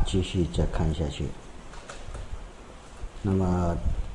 继续再看下去。那么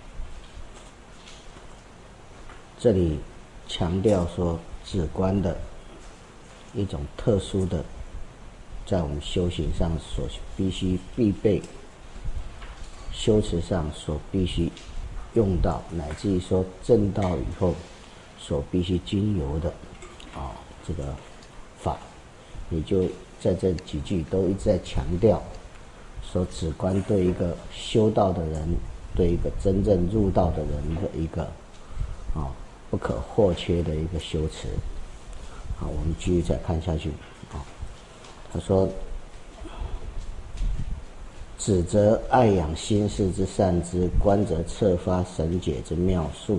这里强调说止观的一种特殊的，在我们修行上所必备，修持上所必须用到，乃至于说证道以后所必须经由的这个法，也就在这几句都一直在强调说止观对一个修道的人，对一个真正入道的人的一个不可或缺的一个修持。好，我们继续再看下去。他说：止则爱养心事之善知，观则彻发神解之妙术。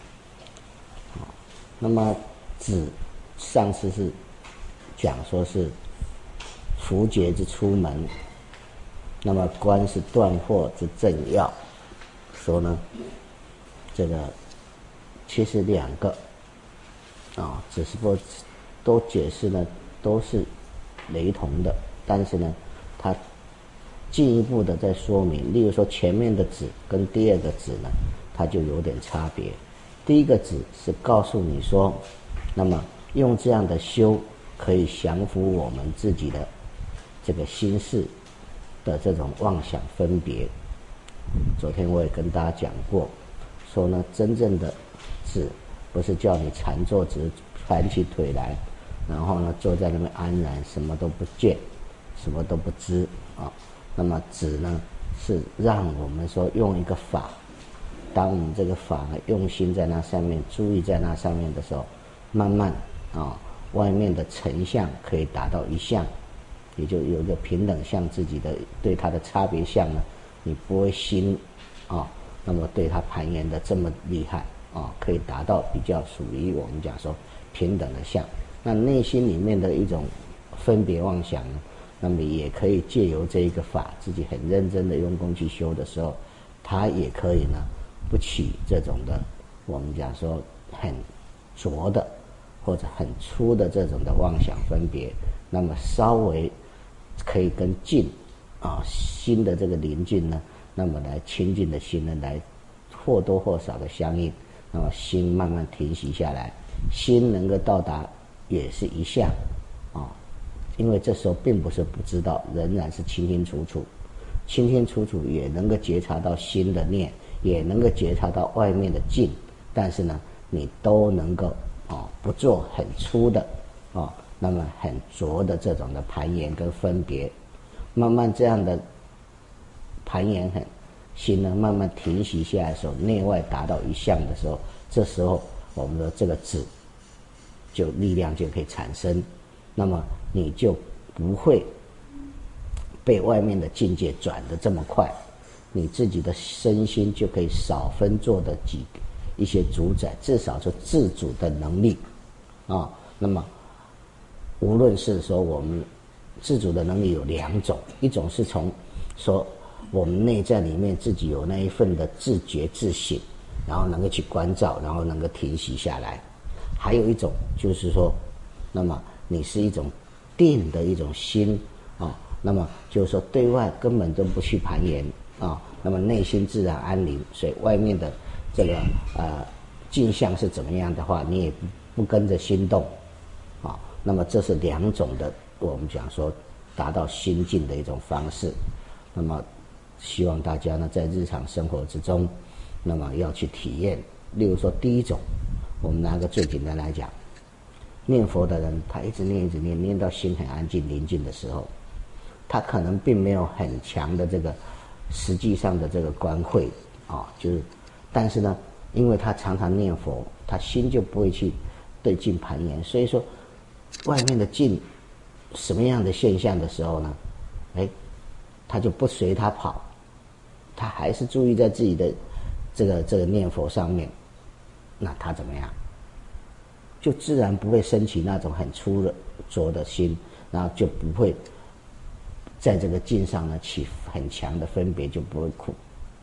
那么止上次是讲说是伏劫之出门，那么观是断惑之正要。说呢，这个其实两个只是说都解释呢都是雷同的，但是呢它进一步的在说明，例如说前面的止跟第二个止呢，它就有点差别。第一个止是告诉你说，那么用这样的修可以降服我们自己的这个心事的这种妄想分别。昨天我也跟大家讲过，说呢真正的止不是叫你禅坐，只是盘起腿来，然后呢坐在那边安然，什么都不见，什么都不知那么止呢是让我们说用一个法，当我们这个法呢用心在那上面，注意在那上面的时候，慢慢外面的成相可以达到一相，也就有一个平等相，自己的对它的差别相呢，你不会心那么对它攀岩的这么厉害可以达到比较属于我们讲说平等的相。那内心里面的一种分别妄想呢，那么也可以借由这一个法，自己很认真的用功去修的时候，它也可以呢不起这种的我们讲说很浊的或者很粗的这种的妄想分别，那么稍微可以跟静心的这个临近呢，那么来亲近的心呢来或多或少的相应，那么心慢慢停息下来，心能够到达也是一相因为这时候并不是不知道，仍然是清清楚楚，清清楚楚也能够觉察到心的念，也能够觉察到外面的境，但是呢你都能够不做很粗的那么很浊的这种的盘延跟分别，慢慢这样的盘延很心呢慢慢停息下来的时候，内外达到一相的时候，这时候我们的这个止就力量就可以产生，那么你就不会被外面的境界转得这么快，你自己的身心就可以少分做的一些主宰，至少是自主的能力那么无论是说我们自主的能力有两种，一种是从说我们内在里面自己有那一份的自觉自省，然后能够去关照，然后能够停息下来。还有一种就是说，那么你是一种定的一种心那么就是说对外根本都不去盘延那么内心自然安宁，所以外面的这个镜像是怎么样的话，你也不跟着心动那么这是两种的我们讲说达到心境的一种方式。那么希望大家呢在日常生活之中，那么要去体验。例如说第一种，我们拿个最简单来讲，念佛的人他一直念到心很安静宁静的时候，他可能并没有很强的这个实际上的这个观慧就是但是呢因为他常常念佛，他心就不会去对境盘延，所以说外面的境什么样的现象的时候呢他就不随他跑，他还是注意在自己的这个念佛上面，那他怎么样就自然不会升起那种很粗浊的心，然后就不会在这个境上呢起很强的分别，就不会苦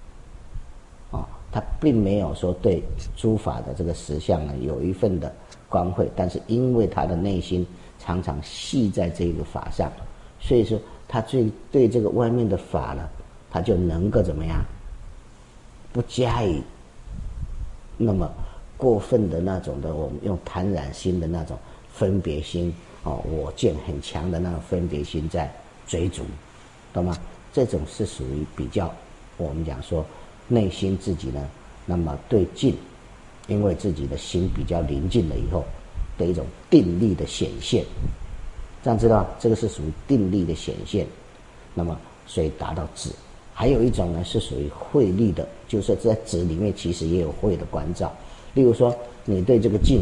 他并没有说对诸法的这个实相呢有一份的观慧，但是因为他的内心常常系在这个法上，所以说他对这个外面的法呢，他就能够怎么样，不加以那么过分的那种的，我们用贪婪心的那种分别心我见很强的那种分别心在追逐，懂吗？这种是属于比较我们讲说内心自己呢，那么对境，因为自己的心比较临近了以后的一种定力的显现，这样知道这个是属于定力的显现，那么所以达到止。还有一种呢是属于慧力的，就是说在止里面其实也有慧的关照。例如说你对这个境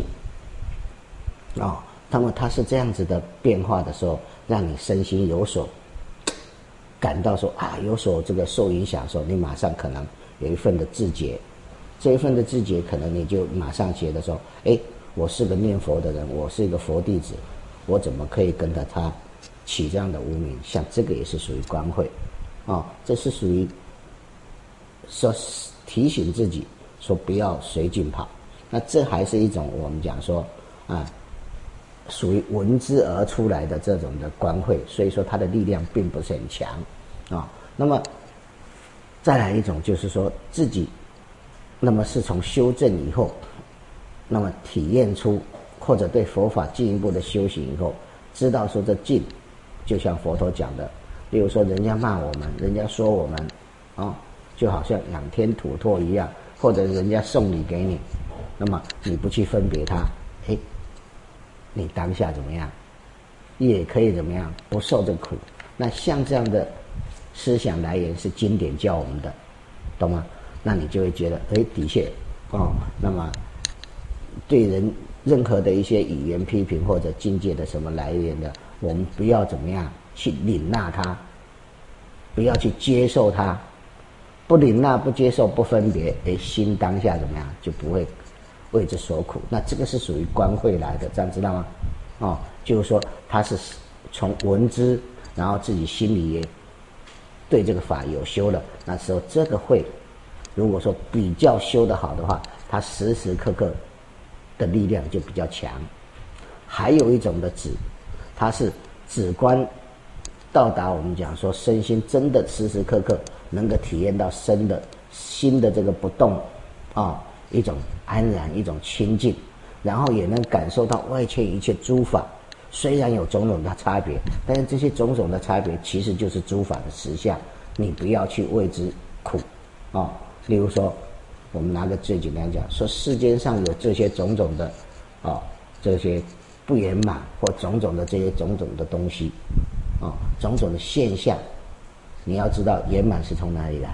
那么它是这样子的变化的时候，让你身心有所感到说有所这个受影响的时候，你马上可能有一份的自觉，这一份的自觉可能你就马上觉得说，我是个念佛的人，我是一个佛弟子，我怎么可以跟着他起这样的无明？像这个也是属于观慧这是属于说提醒自己说不要随境跑。那这还是一种我们讲说属于闻之而出来的这种的观慧，所以说它的力量并不是很强那么再来一种就是说自己那么是从修正以后，那么体验出或者对佛法进一步的修行以后，知道说这境就像佛陀讲的，例如说人家骂我们，人家说我们就好像仰天吐唾一样，或者人家送礼给你，那么你不去分别它，你当下怎么样也可以怎么样不受这苦。那像这样的思想来源是经典教我们的，懂吗？那你就会觉得的确那么对人任何的一些语言批评或者境界的什么来源的，我们不要怎么样去领纳它，不要去接受它，不领纳不接受不分别，心当下怎么样就不会为之所苦。那这个是属于观慧来的，这样知道吗？就是说他是从闻之，然后自己心里也对这个法有修了，那时候这个慧如果说比较修得好的话，他时时刻刻的力量就比较强。还有一种的止，它是止观到达我们讲说身心真的时时刻刻能够体验到心的这个不动一种安然，一种清净，然后也能感受到外界一切诸法虽然有种种的差别，但是这些种种的差别其实就是诸法的实相，你不要去为之苦例如说我们拿个最简单讲，说世间上有这些种种的这些不圆满或种种的这些种种的东西种种的现象，你要知道圆满是从哪里来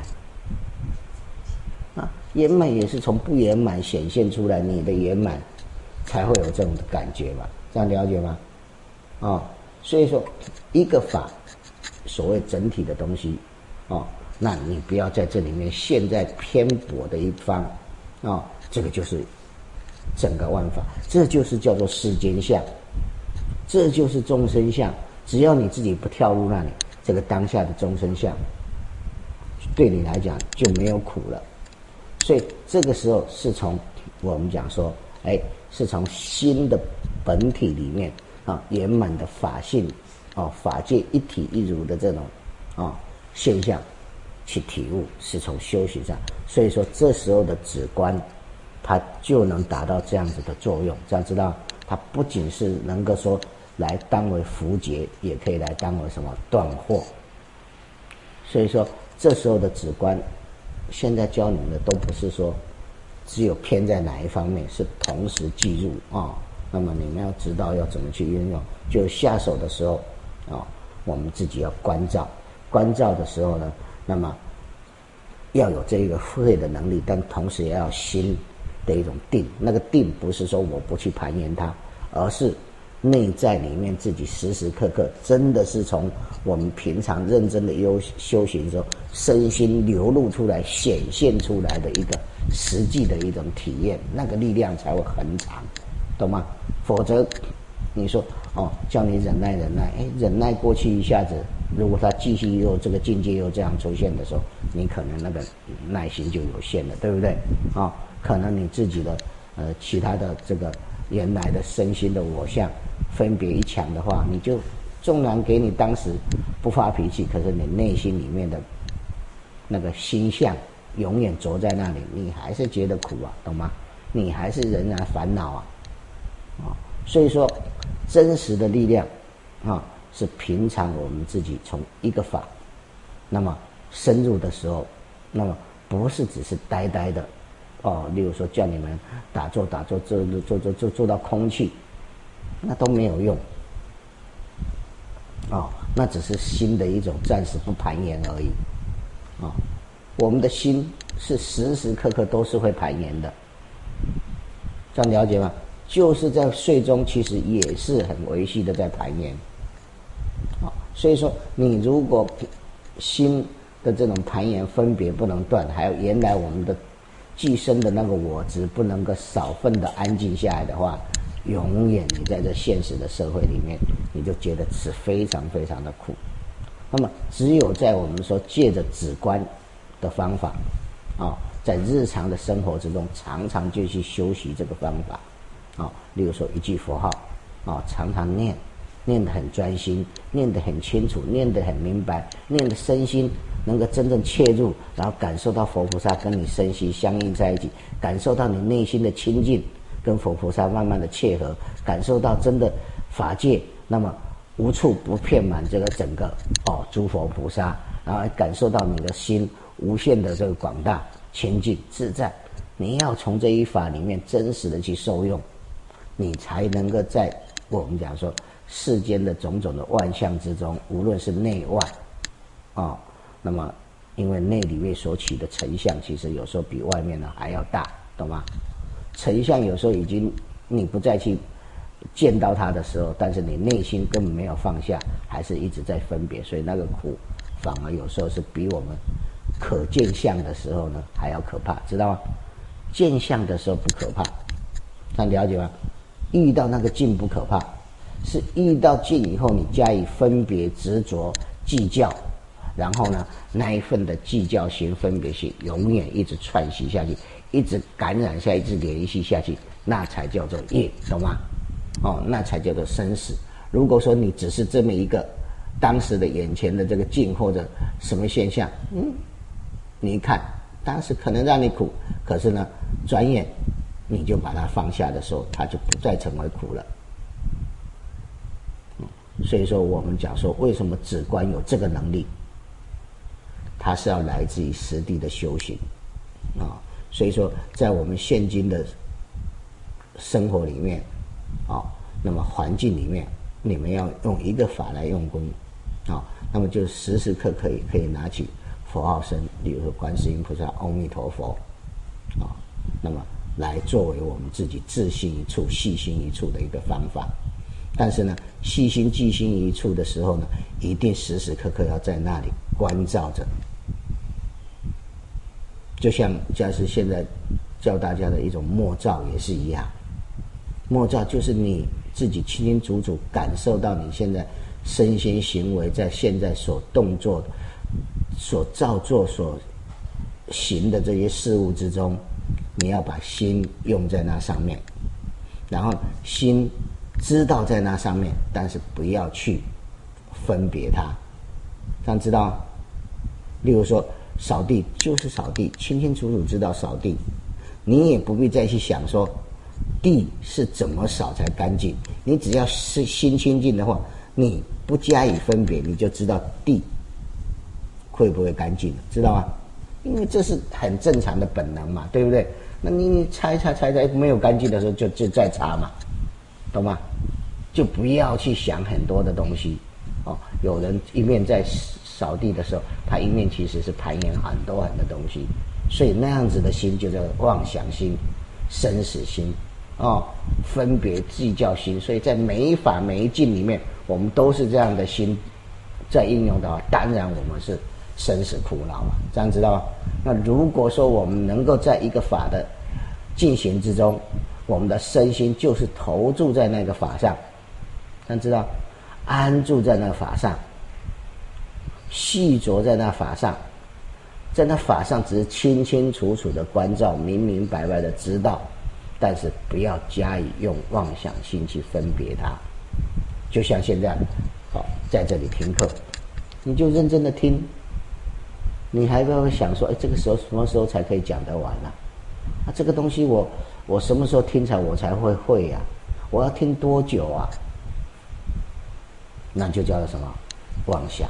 圆满也是从不圆满显现出来，你的圆满才会有这种的感觉吧，这样了解吗？所以说一个法所谓整体的东西那你不要在这里面陷在偏颇的一方这个就是整个万法，这就是叫做世间相，这就是众生相。只要你自己不跳入那里，这个当下的众生相对你来讲就没有苦了。所以这个时候是从我们讲说是从心的本体里面圆满的法性法界一体一如的这种现象去体悟，是从修行上。所以说这时候的止观它就能达到这样子的作用，这样知道它不仅是能够说来当为符节，也可以来当为什么断惑。所以说这时候的止观现在教你们的都不是说只有偏在哪一方面，是同时记入那么你们要知道要怎么去运用，就下手的时候我们自己要关照的时候呢，那么要有这个慧的能力，但同时也要心的一种定。那个定不是说我不去攀岩它，而是内在里面自己时时刻刻真的是从我们平常认真的修行的时候，身心流露出来显现出来的一个实际的一种体验，那个力量才会恒长，懂吗？否则你说叫你忍耐忍耐过去一下子，如果他继续又这个境界又这样出现的时候，你可能那个耐心就有限了，对不对可能你自己的其他的这个原来的身心的我相分别一强的话，你就纵然给你当时不发脾气，可是你内心里面的那个心相永远着在那里，你还是觉得苦啊，懂吗？你还是仍然烦恼啊，所以说真实的力量是平常我们自己从一个法那么深入的时候，那么不是只是呆呆的例如说叫你们打坐做到空气，那都没有用那只是心的一种暂时不攀岩而已我们的心是时时刻刻都是会攀岩的，这样了解吗？就是在睡中其实也是很维系的在攀岩所以说你如果心的这种攀岩分别不能断，还有原来我们的寄生的那个我执不能够少分的安静下来的话，永远你在这现实的社会里面，你就觉得是非常非常的苦。那么只有在我们说借着止观的方法在日常的生活之中常常就去修习这个方法例如说一句佛号常常念得很专心，念得很清楚，念得很明白，念得身心能够真正切入，然后感受到佛菩萨跟你身心相应在一起，感受到你内心的清净跟佛菩萨慢慢的切合，感受到真的法界那么无处不遍满这个整个诸佛菩萨，然后感受到你的心无限的这个广大清净自在，你要从这一法里面真实的去受用，你才能够在我们讲说世间的种种的万象之中，无论是内外那么因为内里面所起的成相其实有时候比外面呢还要大，懂吗？成相有时候已经你不再去见到它的时候，但是你内心根本没有放下，还是一直在分别，所以那个苦反而有时候是比我们可见相的时候呢还要可怕，知道吗？见相的时候不可怕，这样了解吗？遇到那个境不可怕，是遇到境以后你加以分别执着计较，然后呢那一份的计较心分别心永远一直串习下去，一直感染下，一直联系下去，那才叫做业，懂吗？那才叫做生死。如果说你只是这么一个当时的眼前的这个境或者什么现象你一看当时可能让你苦，可是呢转眼你就把它放下的时候，它就不再成为苦了所以说我们讲说为什么止观有这个能力，它是要来自于实地的修行所以说在我们现今的生活里面那么环境里面你们要用一个法来用功那么就时时刻可以拿起佛号声，例如说观世音菩萨、阿弥陀佛那么来作为我们自己自心一处、细心一处的一个方法。但是呢细心记心一处的时候呢，一定时时刻刻要在那里关照着，就像假使现在教大家的一种默照也是一样，默照就是你自己清清楚楚感受到你现在身心行为在现在所动作所造作所行的这些事物之中，你要把心用在那上面，然后心知道在那上面，但是不要去分别它，这样知道吗？例如说扫地就是扫地，清清楚楚知道扫地，你也不必再去想说地是怎么扫才干净，你只要是心清净的话，你不加以分别，你就知道地会不会干净，知道吗？因为这是很正常的本能嘛，对不对？那你擦没有干净的时候就再擦嘛，懂吗？就不要去想很多的东西有人一面在扫地的时候，他一面其实是攀岩很多东西，所以那样子的心就叫妄想心、生死心分别计较心。所以在每一法每一境里面，我们都是这样的心在应用的话，当然我们是生死苦恼嘛，这样知道吗？那如果说我们能够在一个法的进行之中，我们的身心就是投注在那个法上，这样知道，安住在那个法上，细着在那法上，在那法上只是清清楚楚的关照，明明白白的知道，但是不要加以用妄想心去分别它。就像现在在这里听课你就认真的听，你还不会想说，这个时候什么时候才可以讲得完啊？这个东西我什么时候听我才会呀？我要听多久啊？那就叫做什么？妄想。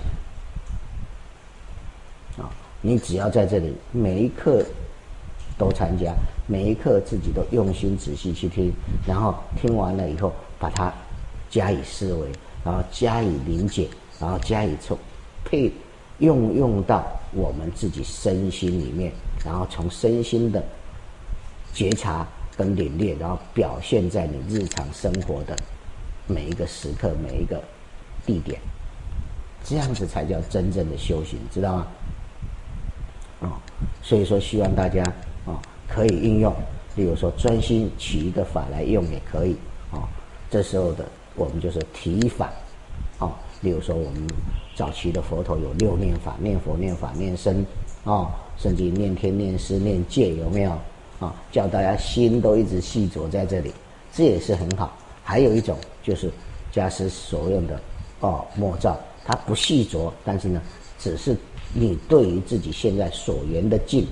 你只要在这里每一课都参加，每一课自己都用心仔细去听，然后听完了以后把它加以思维，然后加以理解，然后加以用到我们自己身心里面，然后从身心的觉察跟领略，然后表现在你日常生活的每一个时刻、每一个地点，这样子才叫真正的修行，知道吗？所以说希望大家可以应用，例如说专心取一个法来用也可以这时候的我们就是体法例如说我们早期的佛陀有6念法，念佛、念法、念僧甚至念天、念师、念戒，有没有叫大家心都一直细着在这里，这也是很好。还有一种就是家师所用的默照，它不细着，但是呢只是你对于自己现在所缘的境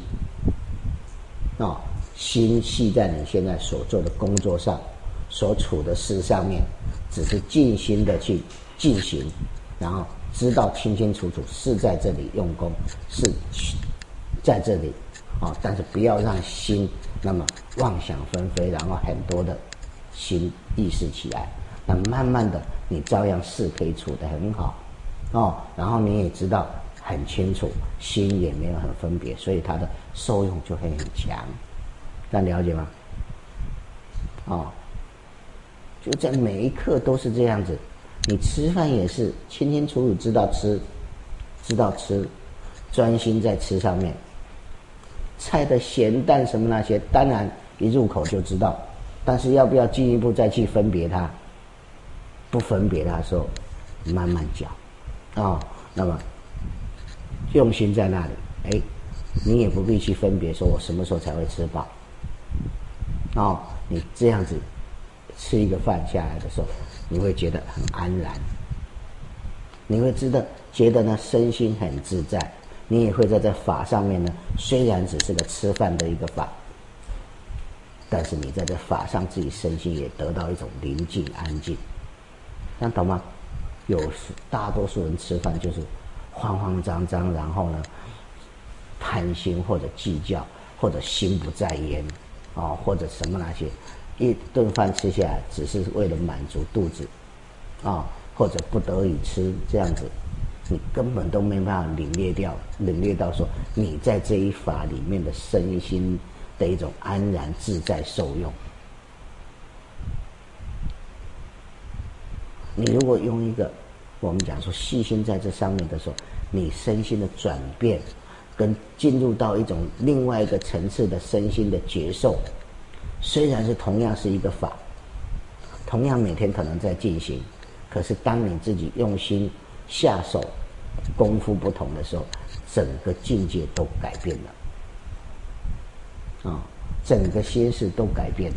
心系在你现在所做的工作上，所处的事上面，只是尽心的去进行，然后知道清清楚楚是在这里用功，是在这里但是不要让心那么妄想纷飞，然后很多的心意识起来，那慢慢的你照样是可以处得很好然后你也知道很清楚，心也没有很分别，所以它的受用就会很强，这样了解吗？就在每一刻都是这样子，你吃饭也是清清楚楚知道吃，专心在吃上面。菜的咸淡什么那些，当然一入口就知道，但是要不要进一步再去分别它？不分别它的时候，慢慢嚼那么用心在那里，你也不必去分别说我什么时候才会吃饱你这样子吃一个饭下来的时候，你会觉得很安然，你会觉得呢身心很自在，你也会在这法上面呢，虽然只是个吃饭的一个法，但是你在这法上自己身心也得到一种宁静安静，这样懂吗？大多数人吃饭就是慌慌张张，然后呢贪心或者计较，或者心不在焉或者什么那些，一顿饭吃下来只是为了满足肚子或者不得已吃，这样子你根本都没办法领略到说你在这一法里面的身心的一种安然自在受用。你如果用一个我们讲说细心在这上面的时候，你身心的转变跟进入到一种另外一个层次的身心的觉受，虽然是同样是一个法，同样每天可能在进行，可是当你自己用心下手，功夫不同的时候，整个境界都改变了整个心事都改变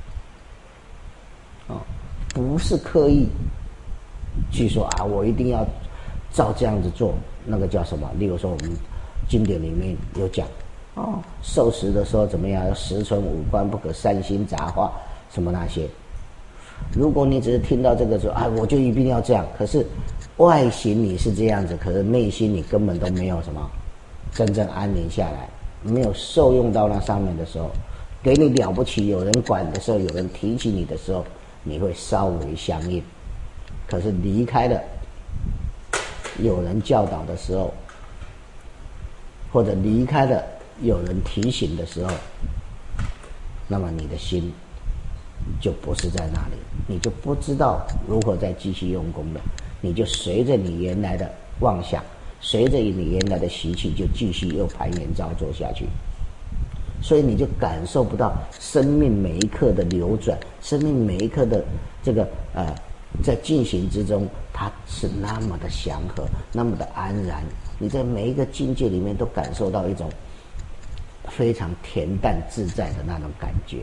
了不是刻意去说我一定要照这样子做，那个叫什么？例如说我们经典里面有讲受食的时候怎么样，要十存五观，不可善心杂话什么那些。如果你只是听到这个说我就一定要这样，可是外形你是这样子，可是内心你根本都没有什么真正安宁下来，没有受用到那上面的时候，给你了不起，有人管的时候，有人提起你的时候，你会稍微相应，可是离开了有人教导的时候，或者离开了有人提醒的时候，那么你的心就不是在那里，你就不知道如何再继续用功了，你就随着你原来的妄想，随着你原来的习气，就继续又攀岩造作下去，所以你就感受不到生命每一刻的流转，生命每一刻的这个在进行之中，它是那么的祥和，那么的安然，你在每一个境界里面都感受到一种非常恬淡自在的那种感觉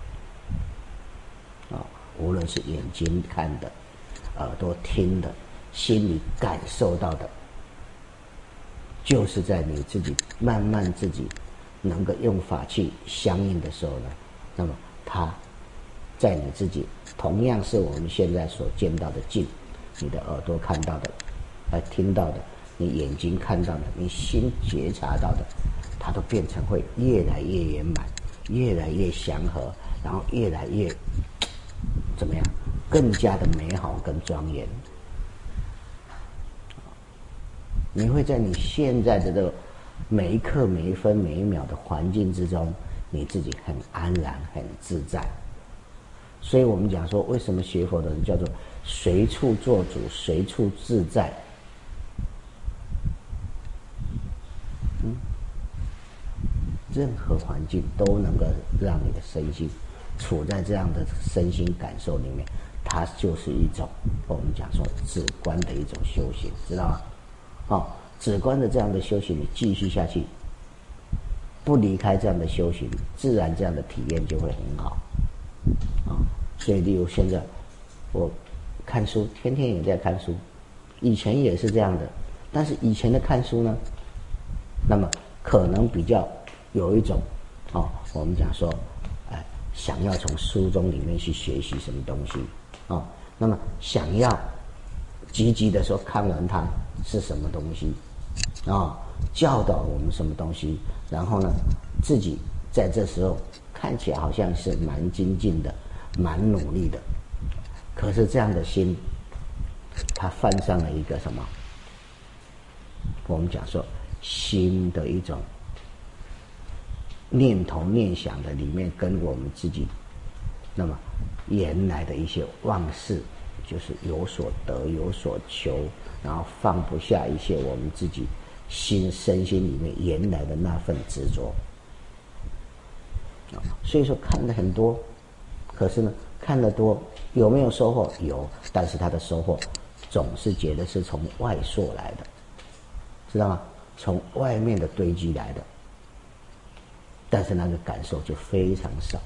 无论是眼睛看的，耳朵听的，心里感受到的就是在你自己慢慢自己能够用法器相应的时候呢，那么它在你自己同样是我们现在所见到的境，你的耳朵看到的，听到的，你眼睛看到的，你心觉察到的，它都变成会越来越圆满，越来越祥和，然后越来越怎么样，更加的美好跟庄严。你会在你现在的这个每一刻每一分每一秒的环境之中，你自己很安然很自在。所以我们讲说，为什么学佛的人叫做随处做主，随处自在。任何环境都能够让你的身心处在这样的身心感受里面，它就是一种我们讲说止观的一种修行，知道吗？止观的这样的修行，你继续下去，不离开这样的修行，自然这样的体验就会很好。所以例如现在我看书，天天也在看书，以前也是这样的，但是以前的看书呢，那么可能比较有一种我们讲说想要从书中里面去学习什么东西那么想要积极的说看完它是什么东西教导我们什么东西，然后呢自己在这时候看起来好像是蛮精进的，蛮努力的，可是这样的心它犯上了一个什么，我们讲说心的一种念头念想的里面，跟我们自己那么原来的一些妄事，就是有所得有所求，然后放不下一些我们自己身心里面原来的那份执着所以说看了很多，可是呢看得多有没有收获？有，但是他的收获总是觉得是从外溯来的，知道吗？从外面的堆积来的，但是那个感受就非常少。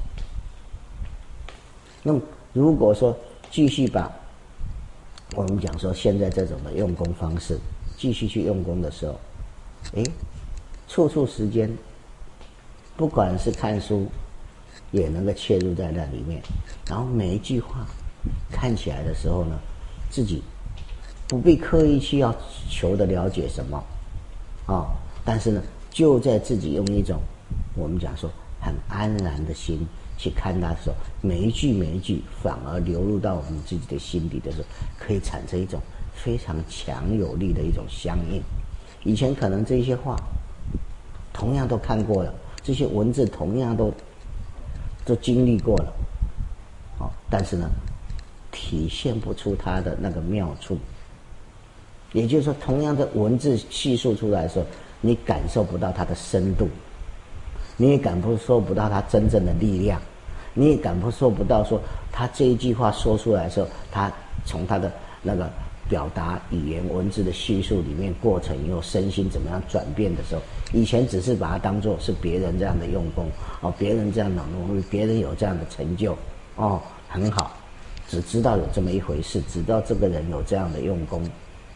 那么如果说继续把我们讲说现在这种的用功方式继续去用功的时候，处处时间不管是看书也能够切入在那里面，然后每一句话看起来的时候呢，自己不必刻意去要求的了解什么但是呢就在自己用一种我们讲说很安然的心去看它的时候，每一句每一句反而流入到我们自己的心底的时候，可以产生一种非常强有力的一种相应。以前可能这些话同样都看过了，这些文字同样都经历过了但是呢体现不出它的那个妙处。也就是说同样的文字叙述出来的时候，你感受不到它的深度，你也感受不到它真正的力量，你也感受不到说他这一句话说出来的时候，他从他的那个表达语言文字的叙述里面过程以后身心怎么样转变的时候，以前只是把它当作是别人这样的用功别人这样的努力，别人有这样的成就很好，只知道有这么一回事，只知道这个人有这样的用功，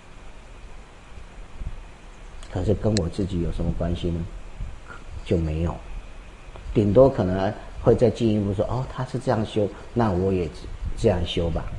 可是跟我自己有什么关系呢？就没有，顶多可能会再进一步说他是这样修，那我也这样修吧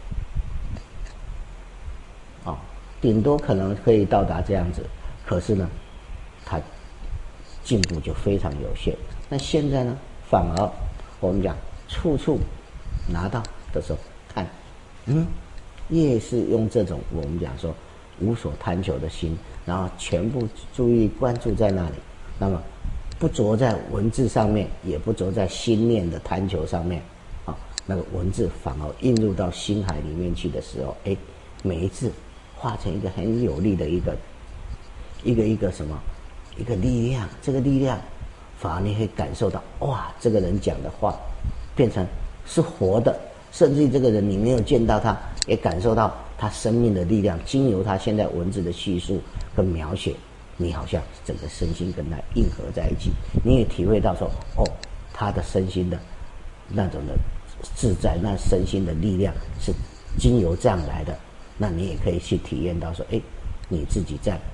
顶多可能可以到达这样子，可是呢它进步就非常有限。那现在呢反而我们讲处处拿到的时候看越是用这种我们讲说无所贪求的心，然后全部注意关注在那里，那么不着在文字上面，也不着在心念的贪求上面那个文字反而映入到心海里面去的时候，每一字化成一个很有力的一个什么一个力量，这个力量反而你会感受到哇，这个人讲的话变成是活的，甚至于这个人你没有见到他，也感受到他生命的力量，经由他现在文字的叙述跟描写，你好像整个身心跟他硬合在一起，你也体会到说他的身心的那种的自在，那身心的力量是经由这样来的，那你也可以去体验到说你自己在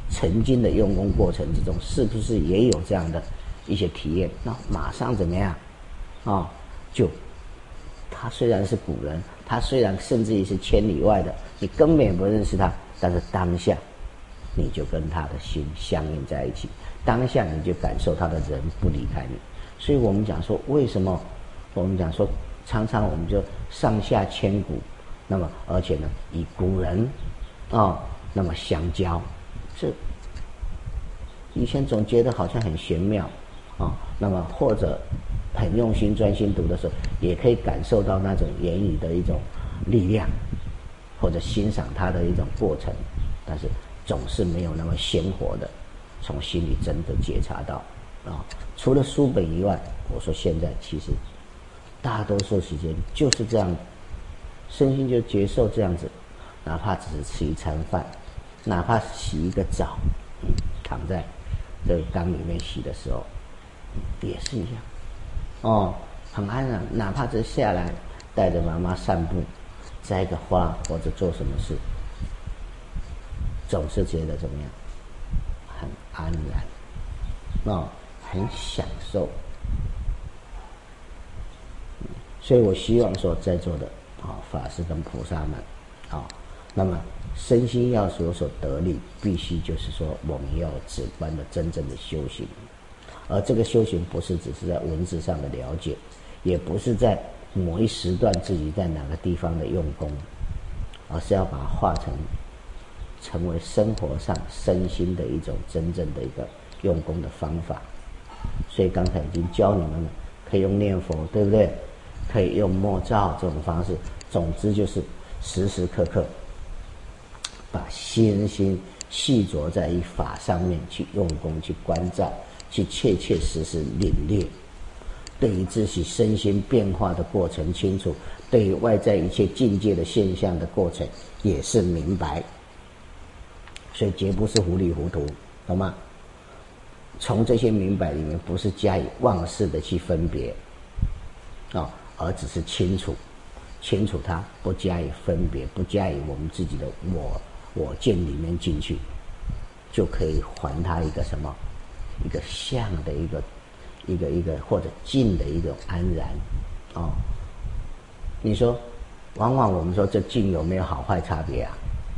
曾经的用功过程之中，是不是也有这样的一些体验？那马上怎么样？就他虽然是古人，他虽然甚至于是千里外的，你根本也不认识他，但是当下你就跟他的心相应在一起，当下你就感受他的人不离开你。所以我们讲说，为什么我们讲说，常常我们就上下千古，那么而且呢，以古人那么相交，这以前总觉得好像很玄妙那么或者很用心专心读的时候，也可以感受到那种言语的一种力量，或者欣赏它的一种过程，但是总是没有那么鲜活的从心里真的觉察到除了书本以外，我说现在其实大多数时间就是这样，身心就接受这样子，哪怕只是吃一餐饭，哪怕洗一个澡，躺在这个缸里面洗的时候，也是一样很安然。哪怕只是下来带着妈妈散步，摘个花或者做什么事，总是觉得怎么样，很安然很享受。所以我希望说，在座的法师跟菩萨们那么身心要有所得力，必须就是说我们要有直观的真正的修行。而这个修行不是只是在文字上的了解，也不是在某一时段自己在哪个地方的用功，而是要把它化成为生活上身心的一种真正的一个用功的方法。所以刚才已经教你们了，可以用念佛，对不对？可以用默照这种方式，总之就是时时刻刻把心细着在一法上面去用功，去关照，去切切实实领略，对于自己身心变化的过程清楚，对于外在一切境界的现象的过程也是明白，所以绝不是糊里糊涂，懂吗？从这些明白里面，不是加以妄事的去分别而只是清楚它，不加以分别，不加以我们自己的我见里面进去，就可以还它一个什么，一个相的一个或者静的一种安然你说往往我们说这静有没有好坏差别啊？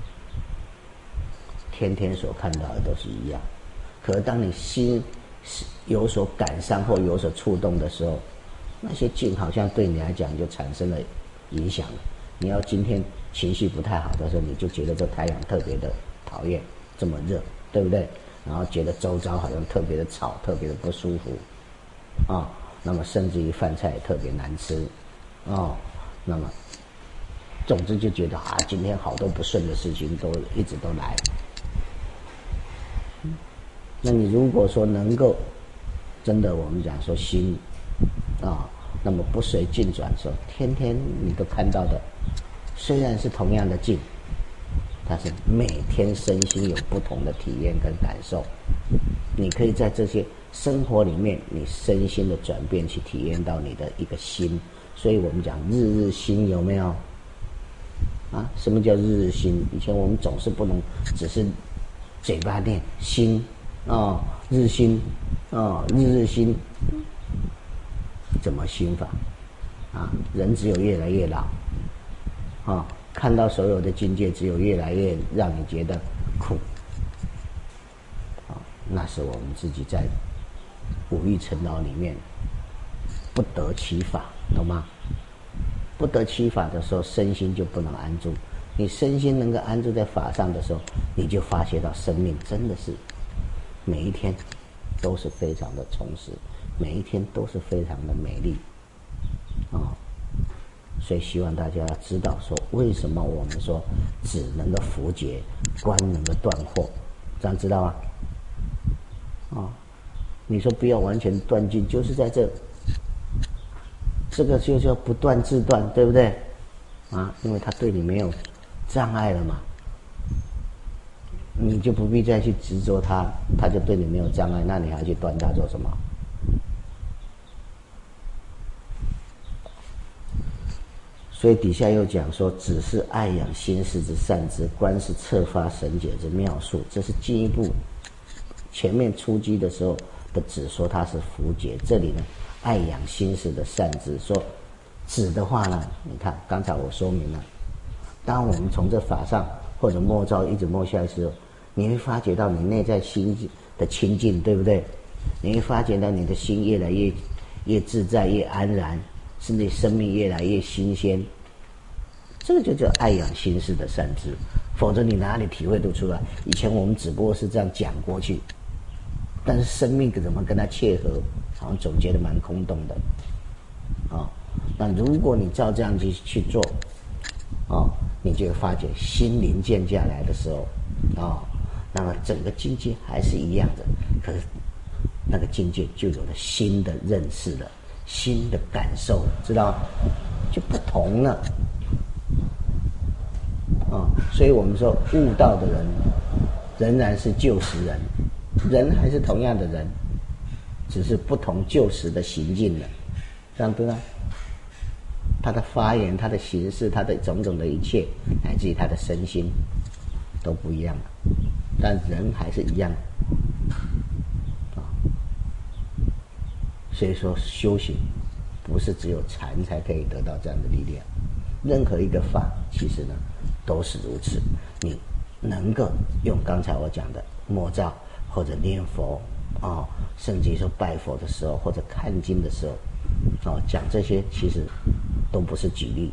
天天所看到的都是一样，可是当你心有所感伤或有所触动的时候，那些静好像对你来讲就产生了影响了。你要今天情绪不太好的时候，你就觉得这太阳特别的讨厌，这么热，对不对？然后觉得周遭好像特别的吵，特别的不舒服那么甚至于饭菜也特别难吃那么总之就觉得今天好多不顺的事情都一直都来。那你如果说能够真的我们讲说心那么不随境转的时候，天天你都看到的虽然是同样的境，但是每天身心有不同的体验跟感受。你可以在这些生活里面，你身心的转变去体验到你的一个心。所以我们讲日日新，有没有什么叫日日新？以前我们总是不能只是嘴巴念心日新日日新，怎么新法人只有越来越老看到所有的境界只有越来越让你觉得苦那是我们自己在五欲尘劳里面不得其法，懂吗？不得其法的时候，身心就不能安住。你身心能够安住在法上的时候，你就发觉到生命真的是每一天都是非常的充实，每一天都是非常的美丽所以希望大家要知道说，为什么我们说止能够伏劫，观能够断惑，这样知道吗？你说不要完全断尽，就是在这个就叫不断自断，对不对因为他对你没有障碍了嘛，你就不必再去执着他，他就对你没有障碍，那你还去断他做什么？ 所以底下又讲说，子是爱养心事之善知，观是策发神解之妙术。这是进一步前面初机的时候的子说它是福劫，这里呢爱养心事的善知。说子的话呢，你看刚才我说明了，当我们从这法上或者默照一直默下来的时候，你会发觉到你内在心的清净，对不对？你会发觉到你的心越来越自在，越安然，甚至生命越来越新鲜。这个就叫爱养心事的善知，否则你哪里体会得出来？以前我们只不过是这样讲过去，但是生命怎么跟它切合，好像总结的蛮空洞的那如果你照这样去做你就会发觉心灵渐下来的时候那么整个境界还是一样的，可是那个境界就有了新的认识了，新的感受，知道吗？就不同了所以我们说悟道的人仍然是旧时人，人还是同样的人，只是不同旧时的行径了，这样对吗？他的发言，他的形式，他的种种的一切，乃至于他的身心都不一样了，但人还是一样所以说修行不是只有禅才可以得到这样的力量，任何一个法其实呢都是如此。你能够用刚才我讲的默照或者念佛甚至于说拜佛的时候或者看经的时候讲这些其实都不是举例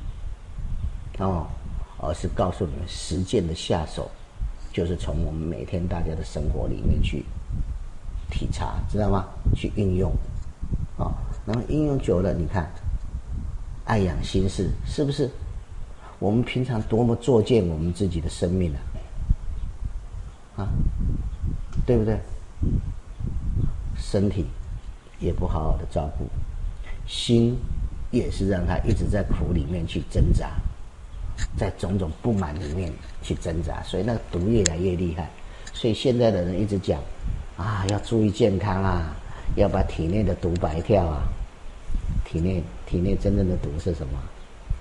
而是告诉你们实践的下手，就是从我们每天大家的生活里面去体察，知道吗？去运用那么应用久了，你看爱养心事，是不是我们平常多么作践我们自己的生命对不对？身体也不好好的照顾，心也是让他一直在苦里面去挣扎，在种种不满里面去挣扎，所以那个毒越来越厉害。所以现在的人一直讲要注意健康要把体内的毒白掉体内真正的毒是什么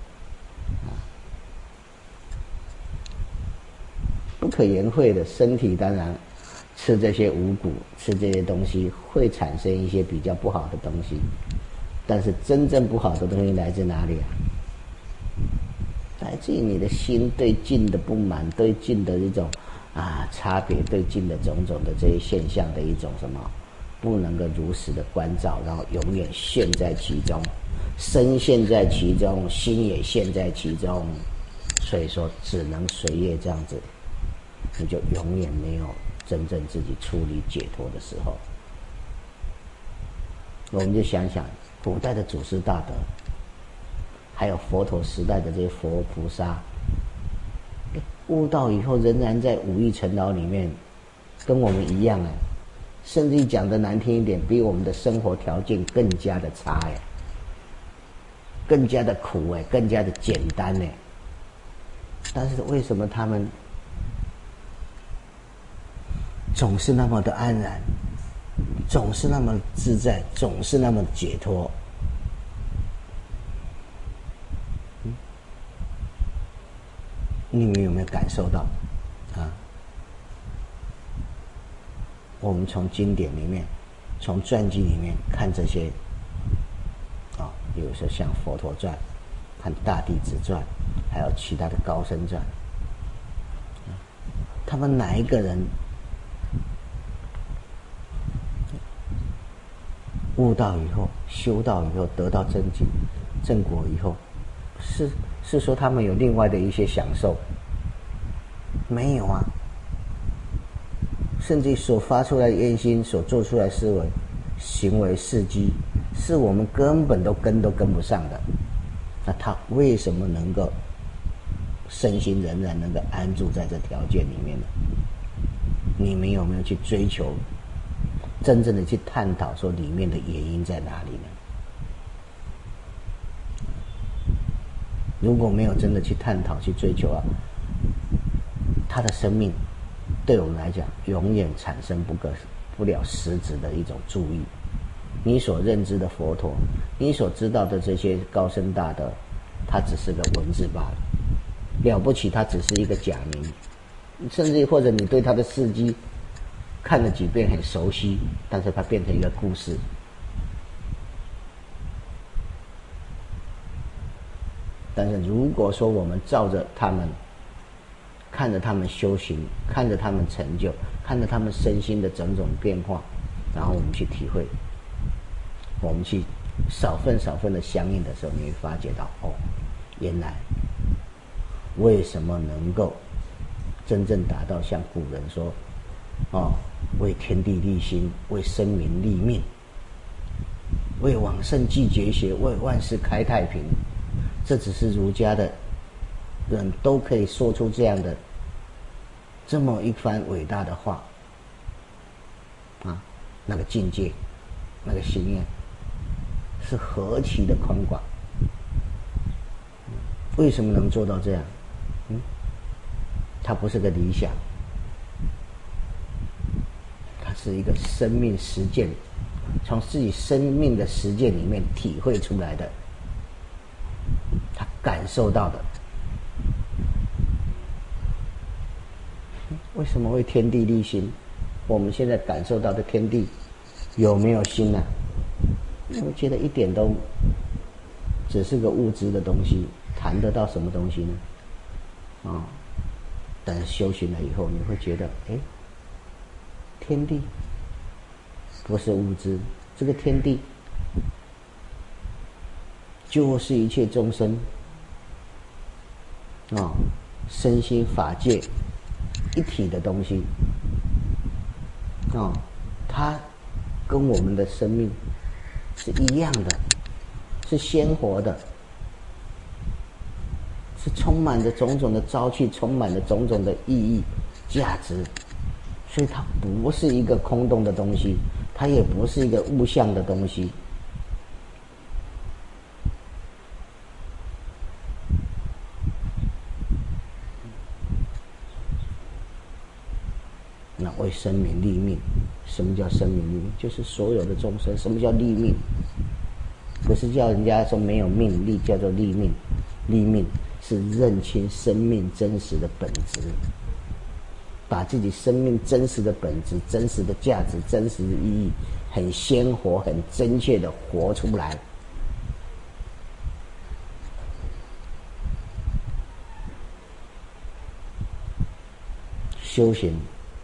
不可言讳的。身体当然吃这些五谷，吃这些东西会产生一些比较不好的东西，但是真正不好的东西来自哪里来自于你的心对境的不满，对境的一种差别，对境的种种的这些现象的一种什么不能够如实的关照，然后永远陷在其中，身陷在其中，心也陷在其中，所以说只能随业这样子，你就永远没有真正自己处理解脱的时候。我们就想想古代的祖师大德，还有佛陀时代的这些佛菩萨，悟道以后仍然在五欲尘劳里面跟我们一样甚至讲的难听一点，比我们的生活条件更加的差更加的苦更加的简单但是为什么他们总是那么的安然，总是那么自在，总是那么解脱你们有没有感受到我们从经典里面，从传记里面看这些比如说像佛陀传，看大弟子传，还有其他的高僧传，他们哪一个人悟道以后，修道以后，得到真经正果以后，是说他们有另外的一些享受？没有甚至所发出来的愿心，所做出来的思维行为事迹，是我们根本都跟不上的。那他为什么能够身心仍然能够安住在这条件里面呢？你们有没有去追求，真正的去探讨说里面的原因在哪里呢？如果没有真的去探讨去追求他的生命对我们来讲永远产生不了实质的一种注意。你所认知的佛陀，你所知道的这些高僧大德， 它只是个文字罢了，了不起它只是一个假名，甚至或者你对他的事迹看了几遍很熟悉，但是它变成一个故事。但是如果说我们照着他们，看着他们修行，看着他们成就，看着他们身心的种种变化，然后我们去体会，我们去少分的相应的时候，你会发觉到，哦，原来为什么能够真正达到像古人说，为天地立心，为生民立命，为往圣继绝学，为万世开太平，这只是儒家的人都可以说出这样的这么一番伟大的话啊！那个境界，那个心愿是何其的宽广。为什么能做到这样？它不是个理想，它是一个生命实践，从自己生命的实践里面体会出来的，他感受到的。为什么为天地立心？我们现在感受到的天地有没有心呢？我觉得一点都只是个物质的东西，谈得到什么东西呢？但是修行了以后，你会觉得，天地不是物质，这个天地就是一切众生身心法界一体的东西它跟我们的生命是一样的，是鲜活的，是充满着种种的朝气，充满着种种的意义价值，所以它不是一个空洞的东西，它也不是一个物象的东西。那为生民立命，什么叫生民立命？就是所有的众生。什么叫立命？不是叫人家说没有命立，叫做立命。立命是认清生命真实的本质，把自己生命真实的本质、真实的价值、真实的意义，很鲜活、很真切的活出来。修行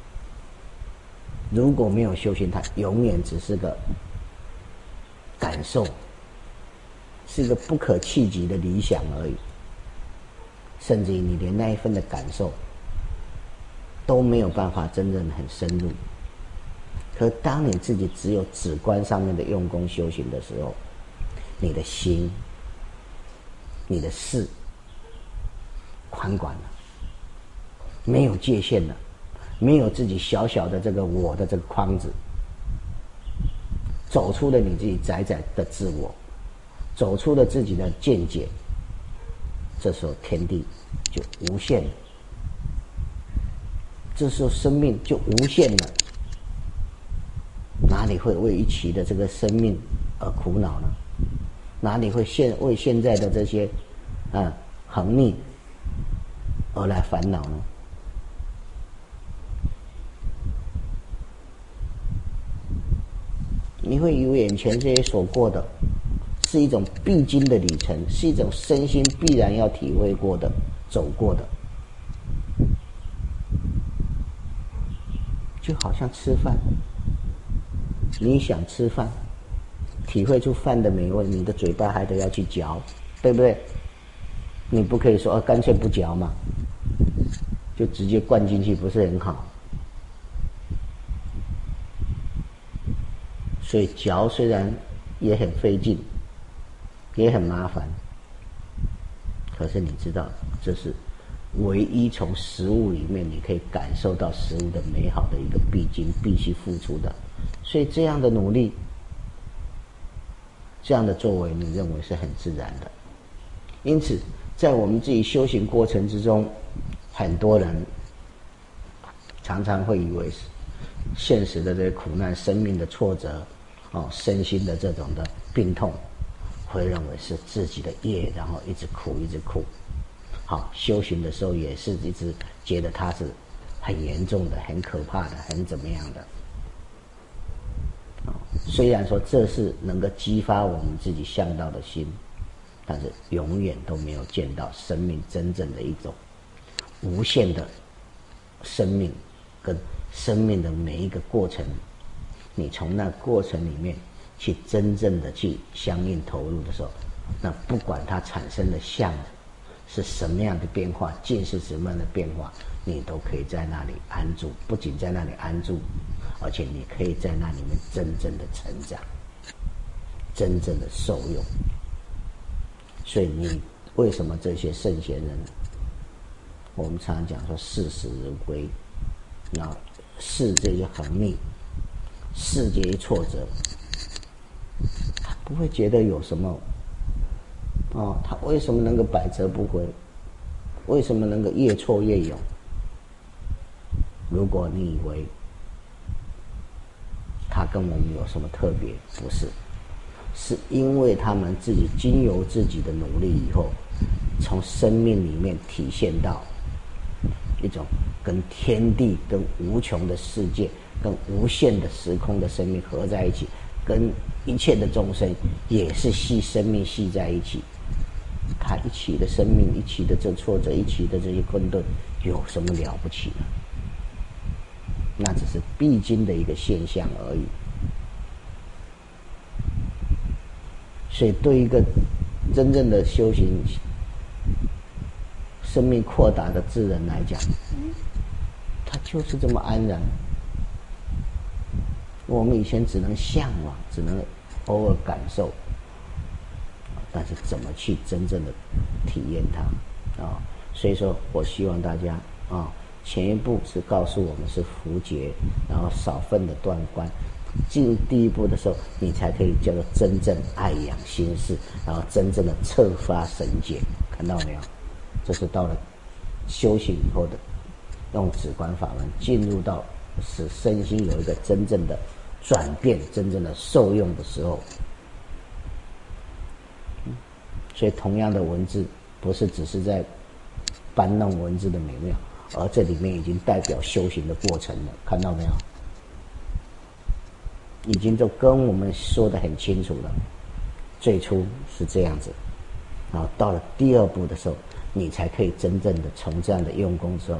如果没有修行，它永远只是个感受，是一个不可企及的理想而已，甚至于你连那一份的感受都没有办法真正很深入。可当你自己只有止观上面的用功修行的时候，你的心、你的事宽广了，没有界限了，没有自己小小的这个我的这个框子，走出了你自己窄窄的自我，走出了自己的见解，这时候天地就无限了，这时候生命就无限了，哪里会为一期的这个生命而苦恼呢？哪里会为现在的这些横逆而来烦恼呢？你会以为眼前这些所过的是一种必经的旅程，是一种身心必然要体会过的、走过的，就好像吃饭，你想吃饭，体会出饭的美味，你的嘴巴还得要去嚼，对不对？你不可以说干脆不嚼嘛，就直接灌进去，不是很好？所以嚼虽然也很费劲，也很麻烦，可是你知道，这是唯一从食物里面你可以感受到食物的美好的一个必经必须付出的。所以这样的努力，这样的作为，你认为是很自然的。因此在我们自己修行过程之中，很多人常常会以为现实的这些苦难、生命的挫折身心的这种的病痛， 会认为是自己的业，然后一直苦一直苦。好，修行的时候也是一直觉得它是很严重的、很可怕的、很怎么样的。虽然说这是能够激发我们自己向道的心，但是永远都没有见到生命真正的一种无限的生命跟生命的每一个过程，你从那过程里面去真正的去相应投入的时候，那不管它产生的相是什么样的变化，境是什么样的变化，你都可以在那里安住。不仅在那里安住，而且你可以在那里面真正的成长，真正的受用。所以你为什么这些圣贤人，我们常常讲说视死如归，那视这些横逆，视这些挫折，他不会觉得有什么他为什么能够百折不回？为什么能够越挫越勇？如果你以为他跟我们有什么特别，不是，是因为他们自己经由自己的努力以后，从生命里面体现到一种跟天地、跟无穷的世界、跟无限的时空的生命合在一起，跟一切的众生也是系生命系在一起。他一起的生命，一起的这挫折，一起的这些困顿，有什么了不起呢？那只是必经的一个现象而已。所以对一个真正的修行生命扩大的智人来讲，他就是这么安然。我们以前只能向往，只能偶尔感受，但是怎么去真正的体验它所以说我希望大家前一步是告诉我们是福劫，然后少分的断观，进入第一步的时候，你才可以叫做真正爱养心事，然后真正的策发神解。看到没有？这是到了修行以后的用止观法门进入到使身心有一个真正的转变，真正的受用的时候。所以同样的文字不是只是在搬弄文字的美妙，而这里面已经代表修行的过程了。看到没有？已经就跟我们说得很清楚了。最初是这样子，然后到了第二步的时候，你才可以真正的从这样的用功之后，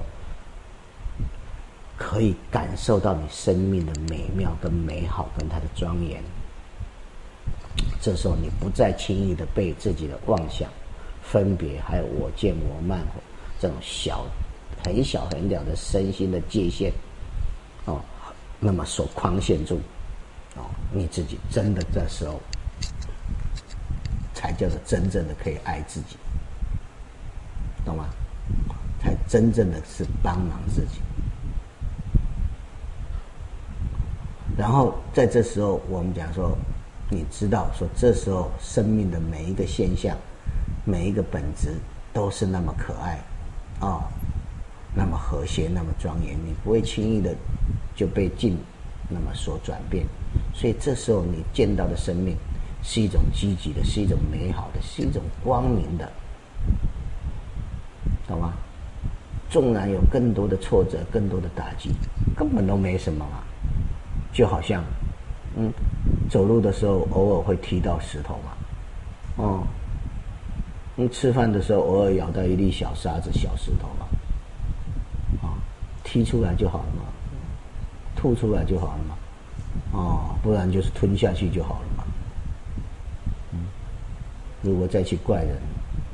可以感受到你生命的美妙跟美好跟它的庄严。这时候你不再轻易的被自己的妄想、分别还有我见我慢这种很小很小的身心的界限那么所框限住你自己真的这时候才叫做真正的可以爱自己，懂吗？才真正的是帮忙自己。然后在这时候我们讲说，你知道说这时候生命的每一个现象，每一个本质都是那么可爱那么和谐，那么庄严，你不会轻易的就被境那么所转变。所以这时候你见到的生命是一种积极的，是一种美好的，是一种光明的，懂吗？纵然有更多的挫折，更多的打击，根本都没什么嘛。就好像走路的时候偶尔会踢到石头嘛吃饭的时候偶尔咬到一粒小沙子、小石头嘛踢出来就好了嘛，吐出来就好了嘛不然就是吞下去就好了嘛如果再去怪人，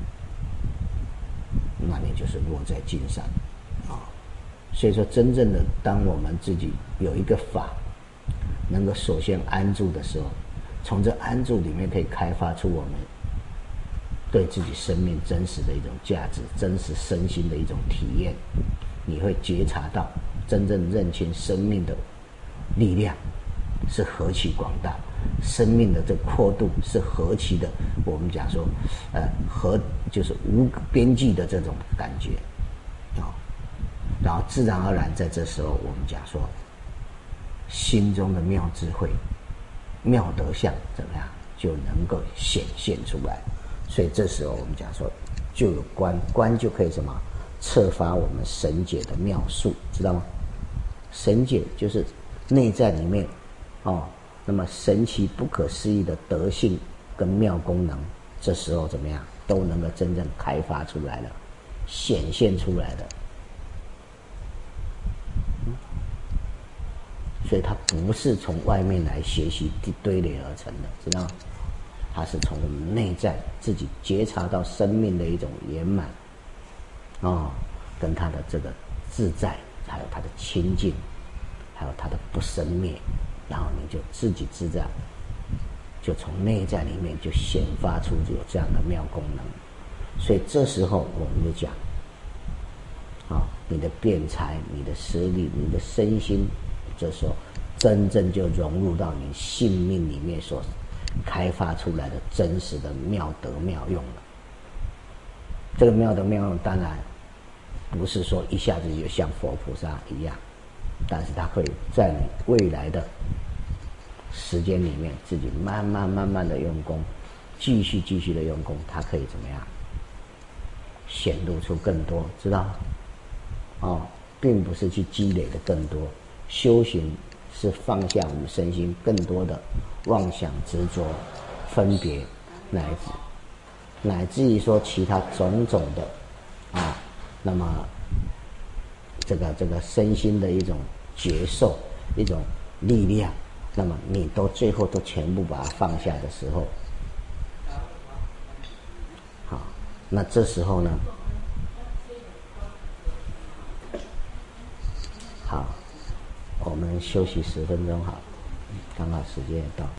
那你就是落在境上所以说真正的当我们自己有一个法能够首先安住的时候，从这安住里面可以开发出我们对自己生命真实的一种价值，真实身心的一种体验。你会觉察到真正认清生命的力量是何其广大，生命的这阔度是何其的，我们讲说就是无边际的这种感觉然后自然而然在这时候我们讲说心中的妙智慧、妙德相怎么样就能够显现出来。所以这时候我们讲说，就有观就可以什么策发我们神解的妙术，知道吗？神解就是内在里面那么神奇不可思议的德性跟妙功能，这时候怎么样都能够真正开发出来了，显现出来的。所以它不是从外面来学习堆垒而成的，知道吗？它是从我们内在自己觉察到生命的一种圆满跟它的这个自在，还有它的清净，还有它的不生灭，然后你就自己自在，就从内在里面就显发出有这样的妙功能。所以这时候我们就讲你的辩才，你的实力，你的身心，这时候真正就融入到你性命里面所开发出来的真实的妙德妙用了。这个妙德妙用当然不是说一下子就像佛菩萨一样，但是它会在你未来的时间里面自己慢慢的用功，继续的用功，它可以怎么样显露出更多，知道并不是去积累的更多。修行是放下我们身心更多的妄想执着分别，乃至于说其他种种的那么这个身心的一种觉受，一种力量，那么你都最后都全部把它放下的时候，好，那这时候呢，好，我们休息10分钟好，刚好时间也到。